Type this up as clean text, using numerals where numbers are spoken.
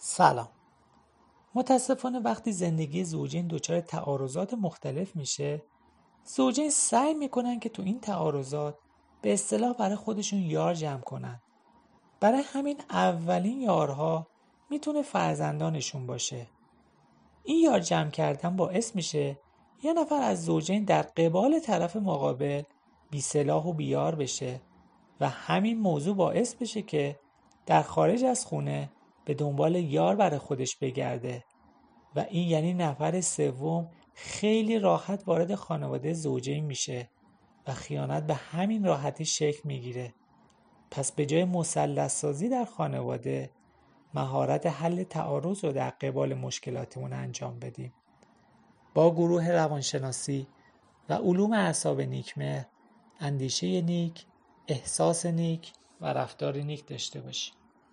سلام. متاسفانه وقتی زندگی زوجین دچار تعارضات مختلف میشه، زوجین سعی میکنن که تو این تعارضات به اصطلاح برای خودشون یار جمع کنن. برای همین اولین یارها میتونه فرزندانشون باشه. این یار جمع کردن باعث میشه یه نفر از زوجین در قبال طرف مقابل بی سلاح و بیار بشه و همین موضوع باعث بشه که در خارج از خونه به دنبال یار برای خودش بگرده و این یعنی نفر سوم خیلی راحت وارد خانواده زوجین میشه و خیانت به همین راحتی شکل میگیره. پس به جای مثلث سازی در خانواده، مهارت حل تعارض رو در قبال مشکلاتمون انجام بدیم. با گروه روانشناسی و علوم اعصاب نیکمهر اندیشه نیک، احساس نیک و رفتار نیک داشته باشیم.